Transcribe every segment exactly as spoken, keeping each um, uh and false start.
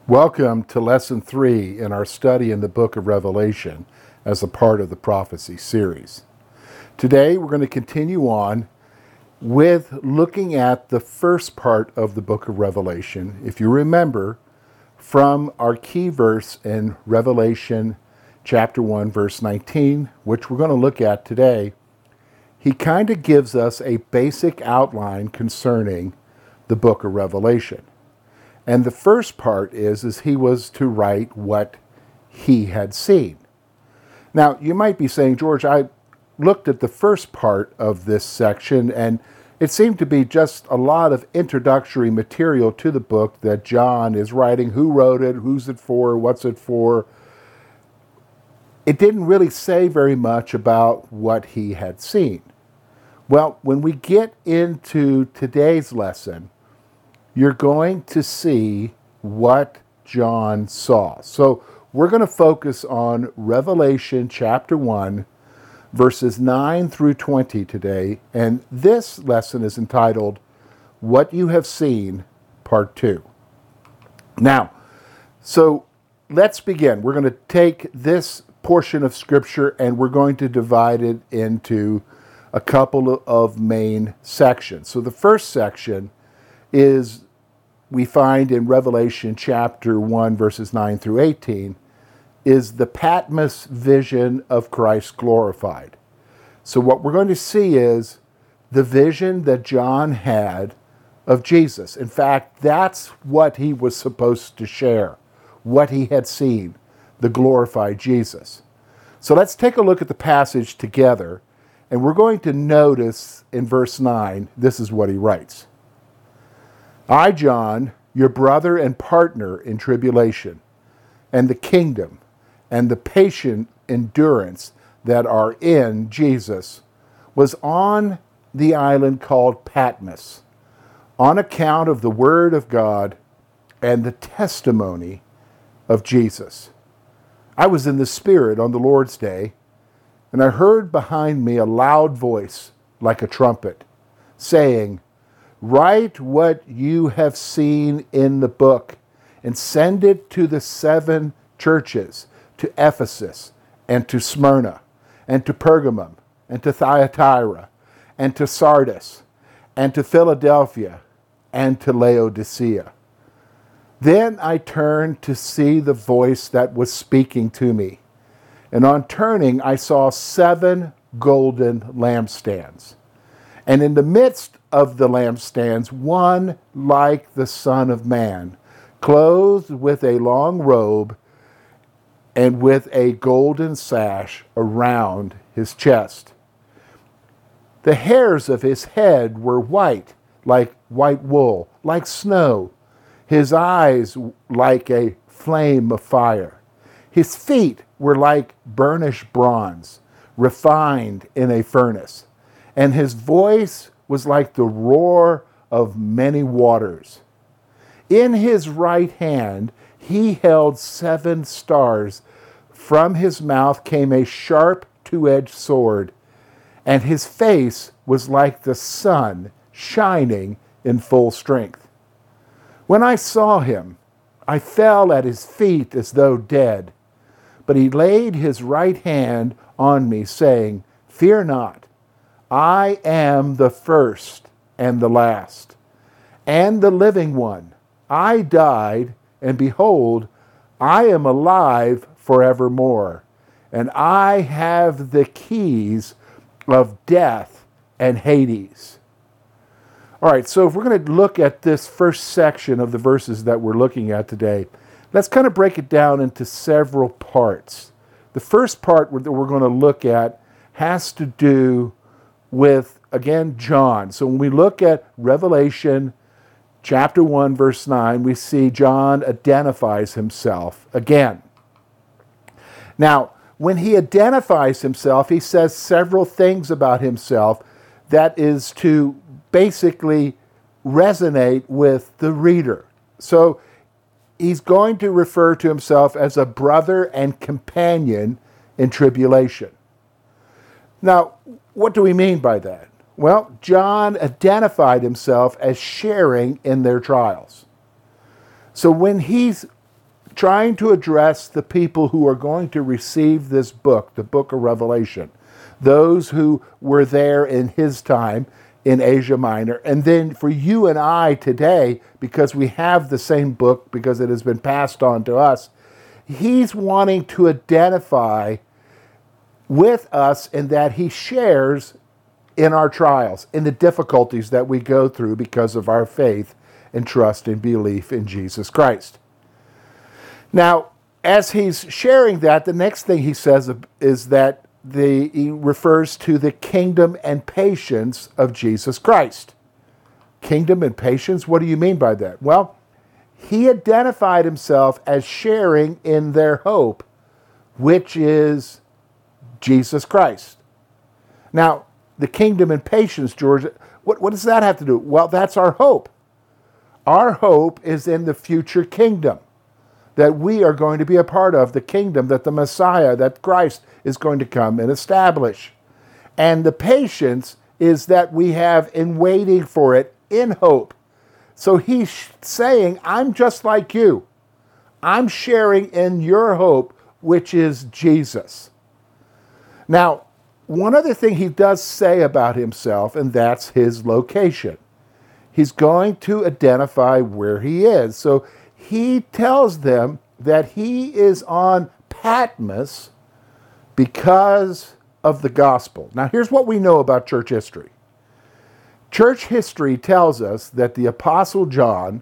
Welcome to Lesson three in our study in the book of Revelation as a part of the Prophecy series. Today we're going to continue on with looking at the first part of the book of Revelation. If you remember from our key verse in Revelation chapter one, verse nineteen, which we're going to look at today, he kind of gives us a basic outline concerning the book of Revelation. And the first part is, is he was to write what he had seen. Now, you might be saying, George, I looked at the first part of this section, and it seemed to be just a lot of introductory material to the book that John is writing. Who wrote it? Who's it for? What's it for? It didn't really say very much about what he had seen. Well, when we get into today's lesson, you're going to see what John saw. So we're going to focus on Revelation chapter one, verses nine through twenty today. And this lesson is entitled, What You Have Seen, Part two. Now, so let's begin. We're going to take this portion of Scripture and we're going to divide it into a couple of main sections. So the first section is we find in Revelation chapter one, verses nine through eighteen, is the Patmos vision of Christ glorified. So what we're going to see is the vision that John had of Jesus. In fact, that's what he was supposed to share, what he had seen, the glorified Jesus. So let's take a look at the passage together, and we're going to notice in verse nine, this is what he writes. I, John, your brother and partner in tribulation, and the kingdom, and the patient endurance that are in Jesus, was on the island called Patmos, on account of the word of God and the testimony of Jesus. I was in the Spirit on the Lord's day, and I heard behind me a loud voice like a trumpet, saying, Write what you have seen in the book and send it to the seven churches, to Ephesus and to Smyrna and to Pergamum and to Thyatira and to Sardis and to Philadelphia and to Laodicea. Then I turned to see the voice that was speaking to me. And on turning, I saw seven golden lampstands. And in the midst of the lampstands, one like the Son of Man, clothed with a long robe and with a golden sash around his chest. The hairs of his head were white, like white wool, like snow. His eyes like a flame of fire. His feet were like burnished bronze, refined in a furnace. And his voice was like the roar of many waters. In his right hand he held seven stars. From his mouth came a sharp two-edged sword, and his face was like the sun shining in full strength. When I saw him, I fell at his feet as though dead. But he laid his right hand on me, saying, Fear not. I am the first and the last, and the living one. I died, and behold, I am alive forevermore, and I have the keys of death and Hades. All right, so if we're going to look at this first section of the verses that we're looking at today, let's kind of break it down into several parts. The first part that we're going to look at has to do with, again, John. So when we look at Revelation chapter one, verse nine, we see John identifies himself again. Now, when he identifies himself, he says several things about himself that is to basically resonate with the reader. So he's going to refer to himself as a brother and companion in tribulation. Now, what do we mean by that? Well, John identified himself as sharing in their trials. So when he's trying to address the people who are going to receive this book, the book of Revelation, those who were there in his time in Asia Minor. And then for you and I today, because we have the same book, because it has been passed on to us, he's wanting to identify with us in that he shares in our trials, in the difficulties that we go through because of our faith and trust and belief in Jesus Christ. Now, as he's sharing that, the next thing he says is that the, he refers to the kingdom and patience of Jesus Christ. Kingdom and patience? What do you mean by that? Well, he identified himself as sharing in their hope, which is Jesus Christ. Now, the kingdom and patience, George, what, what does that have to do? Well, that's our hope. Our hope is in the future kingdom that we are going to be a part of, the kingdom that the Messiah, that Christ is going to come and establish. And the patience is that we have in waiting for it in hope. So he's saying, I'm just like you. I'm sharing in your hope, which is Jesus. Now, one other thing he does say about himself, and that's his location. He's going to identify where he is. So he tells them that he is on Patmos because of the gospel. Now, here's what we know about church history. Church history tells us that the Apostle John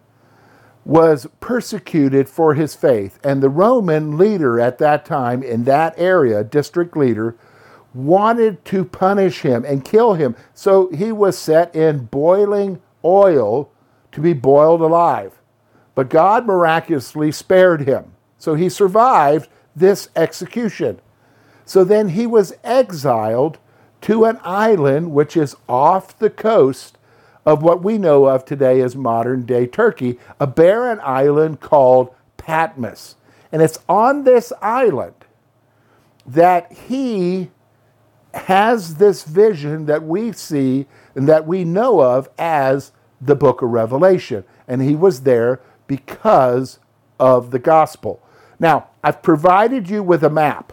was persecuted for his faith, and the Roman leader at that time in that area, district leader, wanted to punish him and kill him. So he was set in boiling oil to be boiled alive. But God miraculously spared him. So he survived this execution. So then he was exiled to an island which is off the coast of what we know of today as modern-day Turkey, a barren island called Patmos. And it's on this island that he has this vision that we see and that we know of as the book of Revelation. And he was there because of the gospel. Now, I've provided you with a map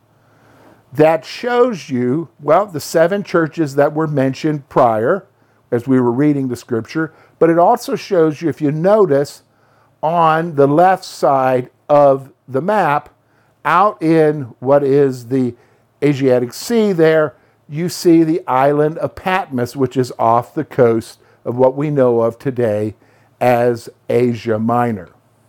that shows you, well, the seven churches that were mentioned prior as we were reading the scripture, but it also shows you, if you notice, on the left side of the map, out in what is the Adriatic Sea there, you see the island of Patmos, which is off the coast of what we know of today as Asia Minor.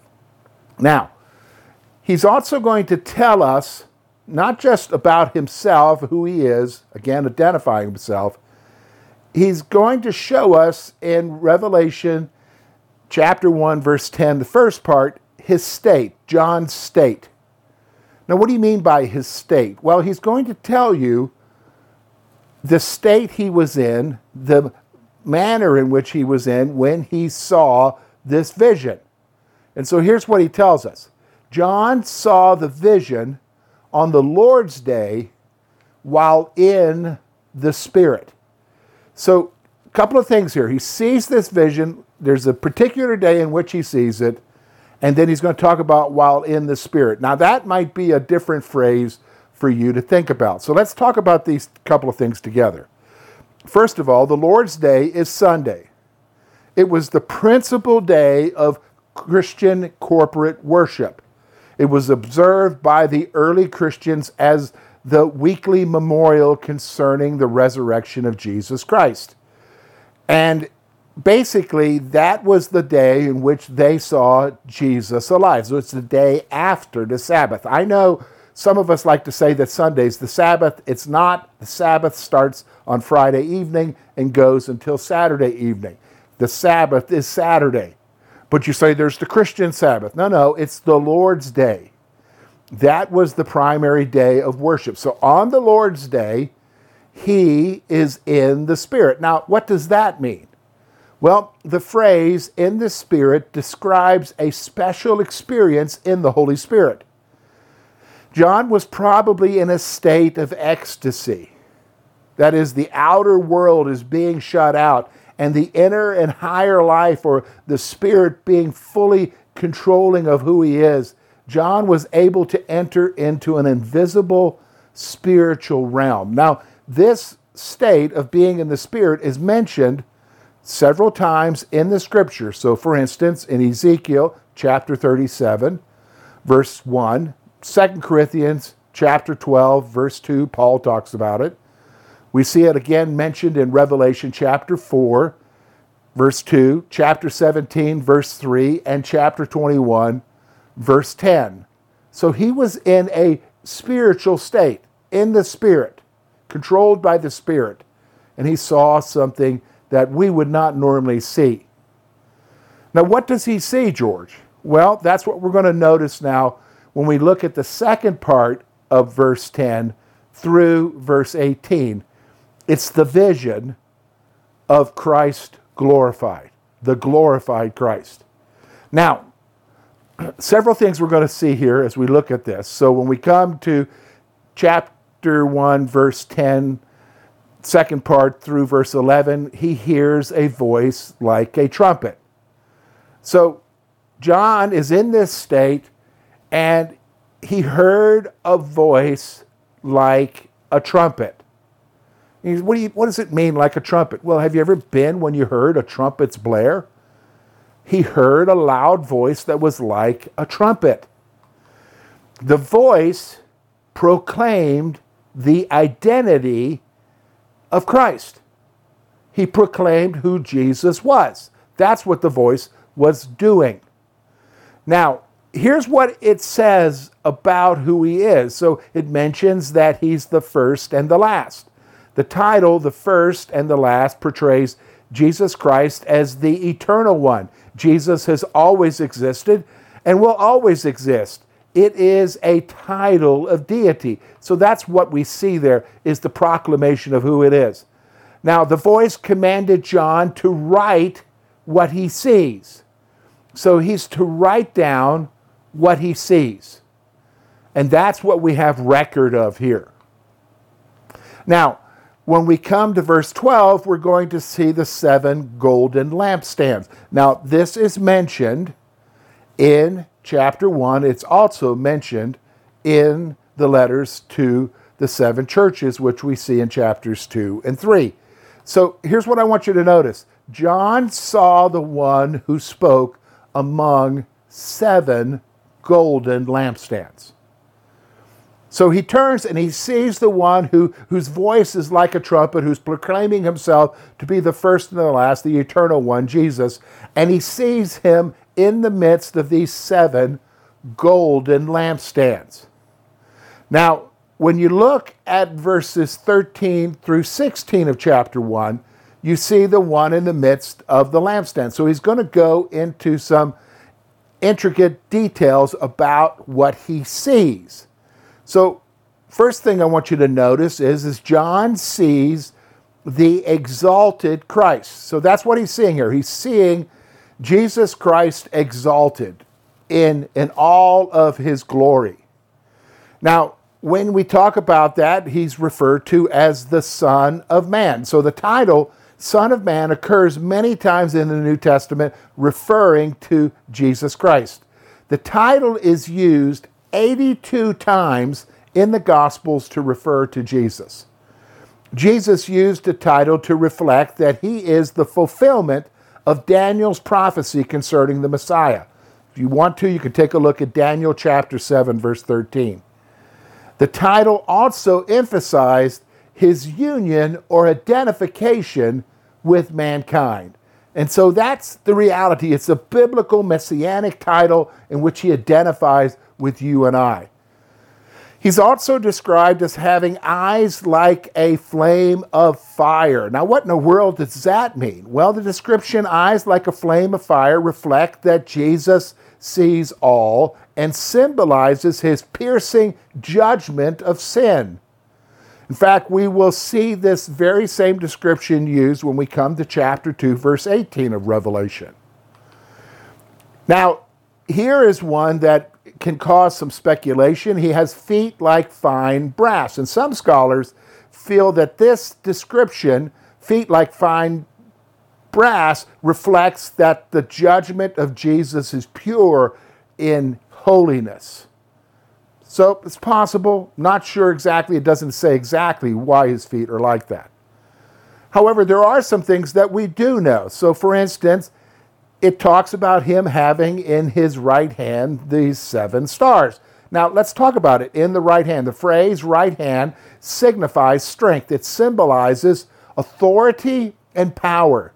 Now, he's also going to tell us not just about himself, who he is, again, identifying himself. He's going to show us in Revelation chapter one, verse ten, the first part, his state, John's state. Now, what do you mean by his state? Well, he's going to tell you the state he was in, the manner in which he was in when he saw this vision. And so here's what he tells us. John saw the vision on the Lord's day while in the Spirit. So a couple of things here. He sees this vision. There's a particular day in which he sees it. And then he's going to talk about while in the Spirit. Now that might be a different phrase for you to think about. So let's talk about these couple of things together. First of all, the Lord's Day is Sunday. It was the principal day of Christian corporate worship. It was observed by the early Christians as the weekly memorial concerning the resurrection of Jesus Christ. And basically, that was the day in which they saw Jesus alive. So it's the day after the Sabbath. I know some of us like to say that Sunday's the Sabbath. It's not. The Sabbath starts on Friday evening and goes until Saturday evening. The Sabbath is Saturday. But you say there's the Christian Sabbath. No, no, it's the Lord's Day. That was the primary day of worship. So on the Lord's Day, he is in the Spirit. Now, what does that mean? Well, the phrase in the Spirit describes a special experience in the Holy Spirit. John was probably in a state of ecstasy. That is, the outer world is being shut out, and the inner and higher life, or the Spirit being fully controlling of who he is, John was able to enter into an invisible spiritual realm. Now, this state of being in the Spirit is mentioned several times in the Scripture. So, for instance, in Ezekiel chapter thirty-seven, verse one, Second Corinthians chapter twelve, verse two, Paul talks about it. We see it again mentioned in Revelation chapter four, verse two, chapter seventeen, verse three, and chapter twenty-one, verse ten. So he was in a spiritual state, in the Spirit, controlled by the Spirit, and he saw something that we would not normally see. Now, what does he see, George? Well, that's what we're going to notice now when we look at the second part of verse ten through verse eighteen. It's the vision of Christ glorified, the glorified Christ. Now, several things we're going to see here as we look at this. So when we come to chapter one, verse ten, second part through verse eleven, he hears a voice like a trumpet. So John is in this state, and he heard a voice like a trumpet. He, what, do you, what does it mean, like a trumpet? Well, have you ever been when you heard a trumpet's blare? He heard a loud voice that was like a trumpet. The voice proclaimed the identity of Christ. He proclaimed who Jesus was. That's what the voice was doing. Now, here's what it says about who he is. So it mentions that he's the first and the last. The title, the first and the last, portrays Jesus Christ as the eternal one. Jesus has always existed and will always exist. It is a title of deity. So that's what we see there, is the proclamation of who it is. Now, the voice commanded John to write what he sees. So he's to write down what he sees. And that's what we have record of here. Now, when we come to verse twelve, we're going to see the seven golden lampstands. Now, this is mentioned in chapter one. It's also mentioned in the letters to the seven churches, which we see in chapters two and three. So here's what I want you to notice. John saw the one who spoke among seven golden lampstands. So he turns and he sees the one who, whose voice is like a trumpet, who's proclaiming himself to be the first and the last, the eternal one, Jesus. And he sees him in the midst of these seven golden lampstands. Now, when you look at verses thirteen through sixteen of chapter one, you see the one in the midst of the lampstand. So he's going to go into some intricate details about what he sees. So first thing I want you to notice is, is John sees the exalted Christ. So that's what he's seeing here. He's seeing Jesus Christ exalted in, in all of his glory. Now, when we talk about that, he's referred to as the Son of Man. So the title Son of Man occurs many times in the New Testament referring to Jesus Christ. The title is used eighty-two times in the Gospels to refer to Jesus. Jesus used the title to reflect that he is the fulfillment of Daniel's prophecy concerning the Messiah. If you want to, you can take a look at Daniel chapter seven, verse thirteen. The title also emphasized his union or identification with mankind. And so that's the reality. It's a biblical messianic title in which he identifies with you and I. He's also described as having eyes like a flame of fire. Now, what in the world does that mean? Well, the description, eyes like a flame of fire, reflect that Jesus sees all and symbolizes his piercing judgment of sin. In fact, we will see this very same description used when we come to chapter two, verse eighteen of Revelation. Now, here is one that can cause some speculation. He has feet like fine brass. And some scholars feel that this description, feet like fine brass, reflects that the judgment of Jesus is pure in holiness. So it's possible, not sure exactly, it doesn't say exactly why his feet are like that. However, there are some things that we do know. So for instance, it talks about him having in his right hand these seven stars. Now let's talk about it. In the right hand, the phrase right hand signifies strength. It symbolizes authority and power.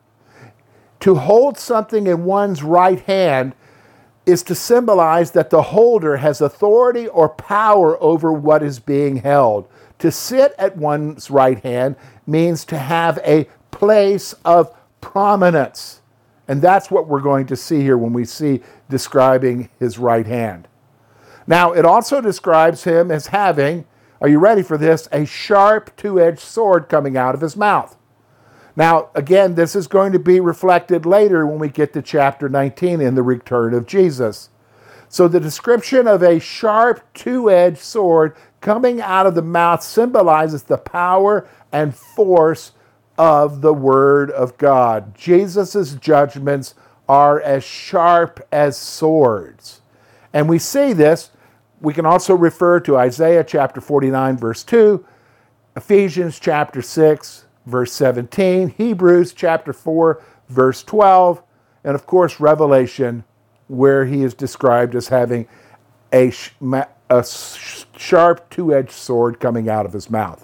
To hold something in one's right hand is to symbolize that the holder has authority or power over what is being held. To sit at one's right hand means to have a place of prominence. And that's what we're going to see here when we see describing his right hand. Now, it also describes him as having, are you ready for this, a sharp two-edged sword coming out of his mouth. Now, again, this is going to be reflected later when we get to chapter nineteen in the return of Jesus. So the description of a sharp two-edged sword coming out of the mouth symbolizes the power and force of the Word of God. Jesus' judgments are as sharp as swords. And we see this, we can also refer to Isaiah chapter forty-nine, verse two, Ephesians chapter six, verse seventeen, Hebrews chapter four, verse twelve, and of course Revelation, where he is described as having a, a sharp two-edged sword coming out of his mouth.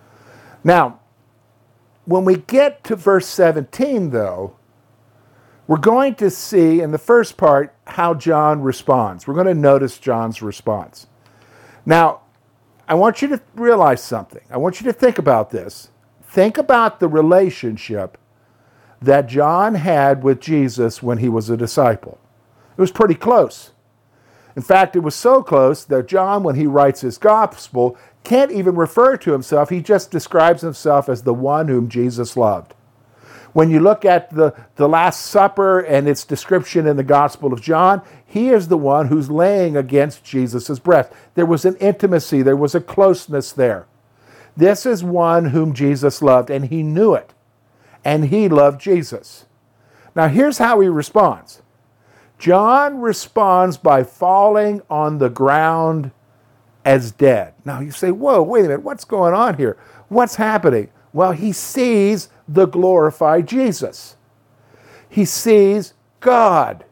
Now, when we get to verse seventeen, though, we're going to see in the first part how John responds. We're going to notice John's response. Now, I want you to realize something. I want you to think about this. Think about the relationship that John had with Jesus when he was a disciple. It was pretty close. In fact, it was so close that John, when he writes his gospel, can't even refer to himself. He just describes himself as the one whom Jesus loved. When you look at the, the Last Supper and its description in the Gospel of John, he is the one who's laying against Jesus' breast. There was an intimacy, there was a closeness there. This is one whom Jesus loved, and he knew it. And he loved Jesus. Now here's how he responds. John responds by falling on the ground as dead. Now you say, whoa, wait a minute, what's going on here? What's happening? Well, he sees the glorified Jesus. He sees God.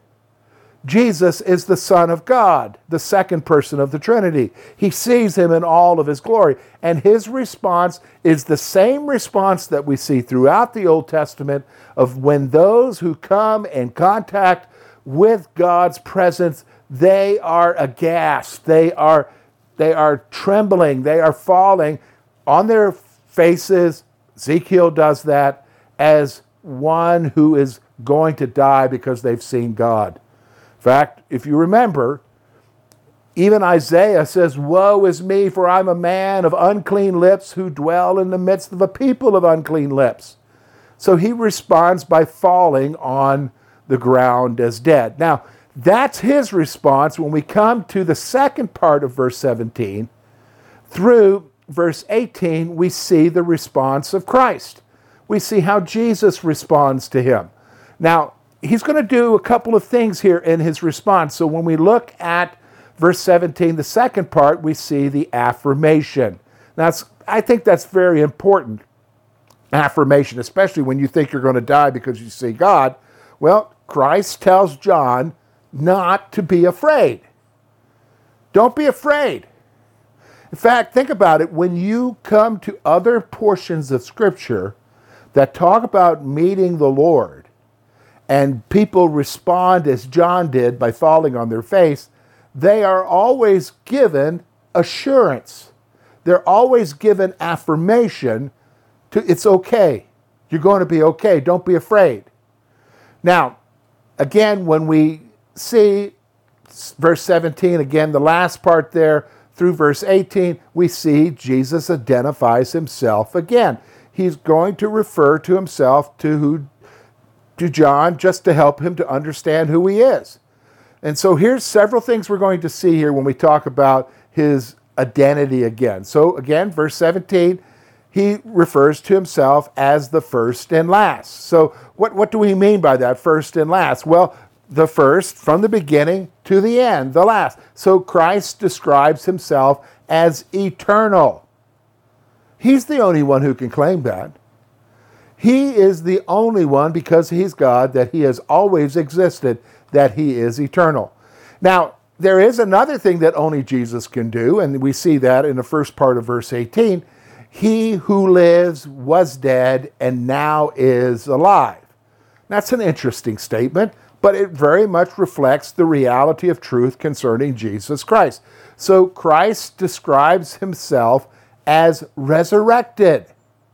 Jesus is the Son of God, the second person of the Trinity. He sees him in all of his glory. And his response is the same response that we see throughout the Old Testament of when those who come in contact with God's presence, they are aghast. They are, they are trembling. They are falling on their faces. Ezekiel does that as one who is going to die because they've seen God. In fact, if you remember, even Isaiah says, woe is me, for I'm a man of unclean lips who dwell in the midst of a people of unclean lips. So he responds by falling on the ground as dead. Now, that's his response. When we come to the second part of verse seventeen, through verse eighteen, we see the response of Christ. We see how Jesus responds to him. Now, he's going to do a couple of things here in his response. So when we look at verse seventeen, the second part, we see the affirmation. Now, it's, I think that's very important, affirmation, especially when you think you're going to die because you see God. Well, Christ tells John not to be afraid. Don't be afraid. In fact, think about it. When you come to other portions of Scripture that talk about meeting the Lord, and people respond as John did by falling on their face, they are always given assurance. They're always given affirmation to it's okay. You're going to be okay. Don't be afraid. Now, again, when we see verse seventeen, again, the last part there, through verse eighteen, we see Jesus identifies himself again. He's going to refer to himself to who, to John, just to help him to understand who he is. And so here's several things we're going to see here when we talk about his identity again. So again, verse seventeen, he refers to himself as the first and last. So what, what do we mean by that, first and last? Well, the first from the beginning to the end, the last. So Christ describes himself as eternal. He's the only one who can claim that. He is the only one, because he's God, that he has always existed, that he is eternal. Now, there is another thing that only Jesus can do, and we see that in the first part of verse eighteen. He who lives was dead and now is alive. That's an interesting statement, but it very much reflects the reality of truth concerning Jesus Christ. So Christ describes himself as resurrected.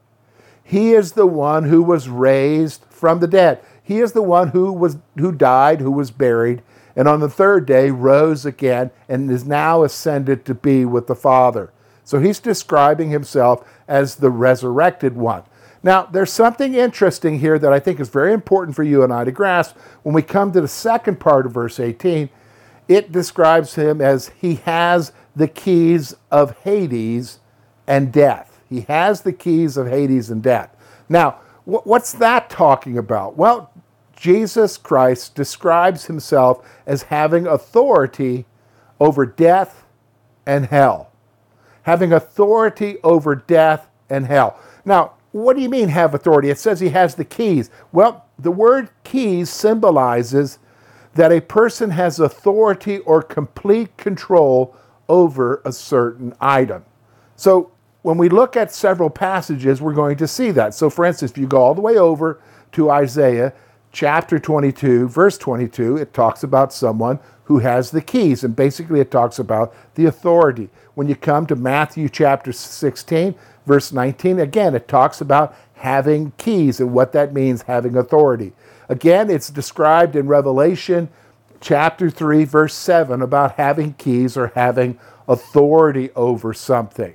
He is the one who was raised from the dead. He is the one who was who died, who was buried, and on the third day rose again and is now ascended to be with the Father. So he's describing himself as the resurrected one. Now, there's something interesting here that I think is very important for you and I to grasp. When we come to the second part of verse eighteen, it describes him as he has the keys of Hades and death. He has the keys of Hades and death. Now, what's that talking about? Well, Jesus Christ describes himself as having authority over death and hell. Having authority over death and hell. Now, what do you mean have authority? It says he has the keys. Well, the word keys symbolizes that a person has authority or complete control over a certain item. So when we look at several passages, we're going to see that. So for instance, if you go all the way over to Isaiah chapter twenty-two, verse twenty-two, it talks about someone who has the keys, and basically it talks about the authority. When you come to Matthew chapter sixteen, verse nineteen, again, it talks about having keys and what that means, having authority. Again, it's described in Revelation chapter three, verse seven, about having keys or having authority over something.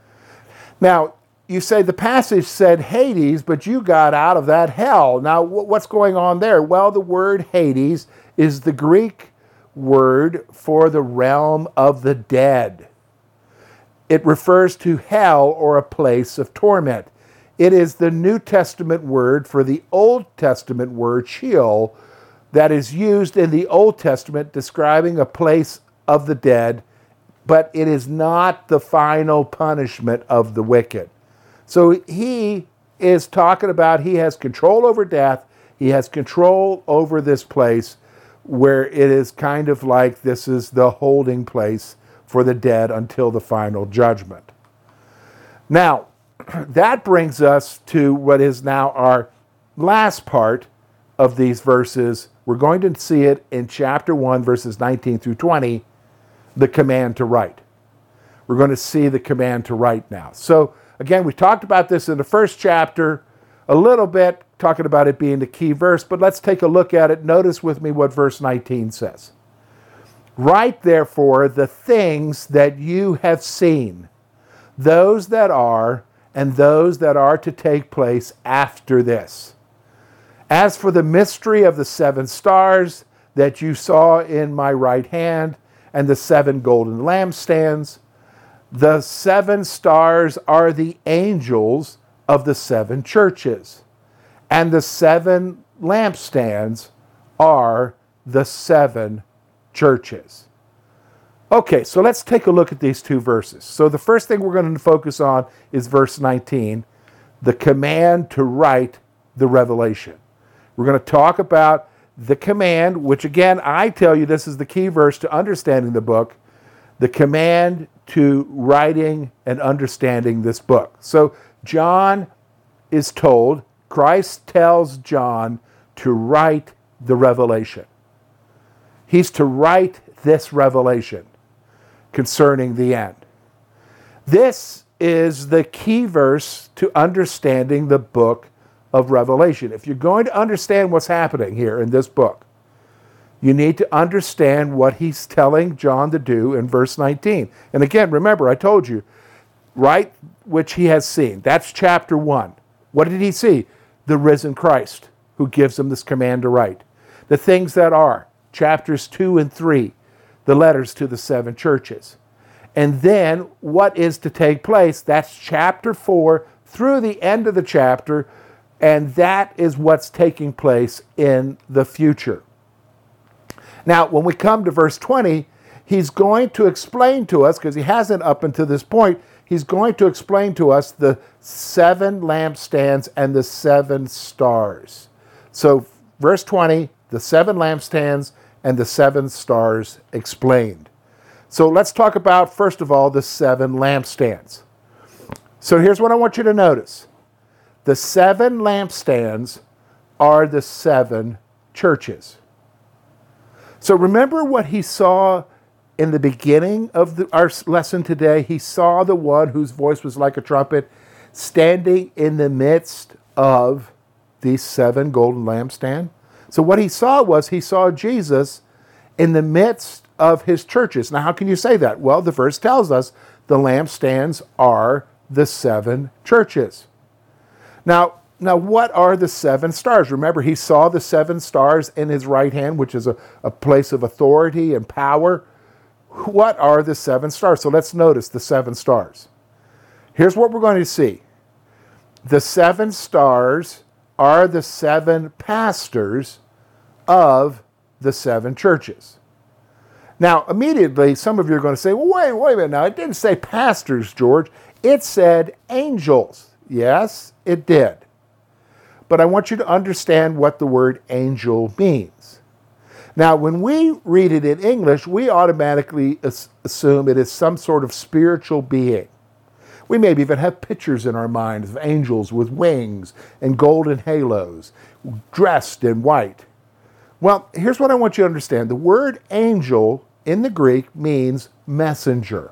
Now, you say the passage said Hades, but you got out of that hell. Now, what's going on there? Well, the word Hades is the Greek word for the realm of the dead. It refers to hell or a place of torment. It is the New Testament word for the Old Testament word Sheol that is used in the Old Testament describing a place of the dead, but it is not the final punishment of the wicked. So he is talking about he has control over death. He has control over this place where it is kind of like this is the holding place for the dead until the final judgment. Now, that brings us to what is now our last part of these verses. We're going to see it in chapter one, verses nineteen through twenty, the command to write. We're going to see the command to write now. So, again, we talked about this in the first chapter a little bit, talking about it being the key verse, but let's take a look at it. Notice with me what verse nineteen says. Write, therefore, the things that you have seen, those that are, and those that are to take place after this. As for the mystery of the seven stars that you saw in my right hand, and the seven golden lampstands, the seven stars are the angels of the seven churches, and the seven lampstands are the seven churches. Okay, so let's take a look at these two verses. So the first thing we're going to focus on is verse nineteen, the command to write the revelation. We're going to talk about the command, which again, I tell you this is the key verse to understanding the book, the command to writing and understanding this book. So John is told, Christ tells John to write the revelation. He's to write this revelation concerning the end. This is the key verse to understanding the book of Revelation. If you're going to understand what's happening here in this book, you need to understand what he's telling John to do in verse nineteen. And again, remember, I told you, write which he has seen. That's chapter one. What did he see? The risen Christ, who gives him this command to write. The things that are, chapters two and three, the letters to the seven churches. And then what is to take place? That's chapter four through the end of the chapter, and that is what's taking place in the future. Now, when we come to verse twenty, he's going to explain to us, because he hasn't up until this point, he's going to explain to us the seven lampstands and the seven stars. So, verse twenty, the seven lampstands and the seven stars explained. So let's talk about, first of all, the seven lampstands. So here's what I want you to notice. The seven lampstands are the seven churches. So remember what he saw in the beginning of the, our lesson today? He saw the one whose voice was like a trumpet standing in the midst of these seven golden lampstands. So what he saw was he saw Jesus in the midst of his churches. Now, how can you say that? Well, the verse tells us the lampstands are the seven churches. Now, now what are the seven stars? Remember, he saw the seven stars in his right hand, which is a, a place of authority and power. What are the seven stars? So let's notice the seven stars. Here's what we're going to see. The seven stars are the seven pastors of the seven churches. Now, immediately, some of you are going to say, well, wait, wait a minute now. It didn't say pastors, George. It said angels. Yes, it did. But I want you to understand what the word angel means. Now, when we read it in English, we automatically assume it is some sort of spiritual being. We maybe even have pictures in our minds of angels with wings and golden halos, dressed in white. Well, here's what I want you to understand. The word angel in the Greek means messenger.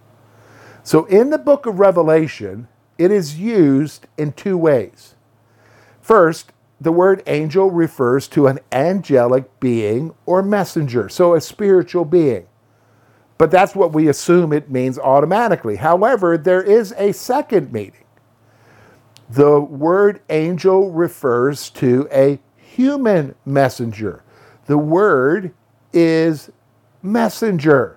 So in the book of Revelation, it is used in two ways. First, the word angel refers to an angelic being or messenger, so a spiritual being. But that's what we assume it means automatically. However, there is a second meaning. The word angel refers to a human messenger. The word is messenger.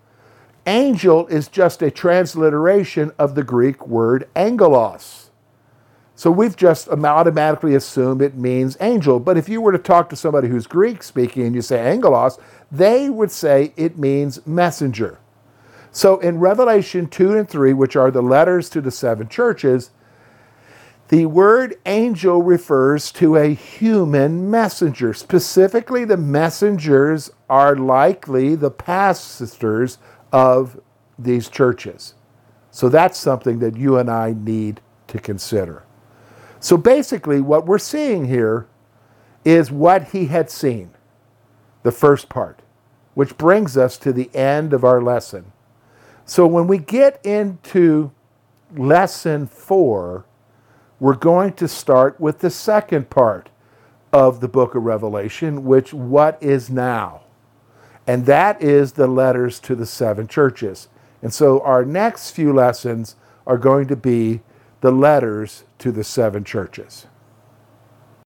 Angel is just a transliteration of the Greek word angelos. So we've just automatically assumed it means angel. But if you were to talk to somebody who's Greek speaking and you say angelos, they would say it means messenger. So in Revelation two and three, which are the letters to the seven churches, the word angel refers to a human messenger. Specifically, the messengers are likely the pastors of these churches. So that's something that you and I need to consider. So basically, what we're seeing here is what he had seen, the first part, which brings us to the end of our lesson. So when we get into lesson four, we're going to start with the second part of the book of Revelation, which what is now? And that is the letters to the seven churches. And so our next few lessons are going to be the letters to the seven churches.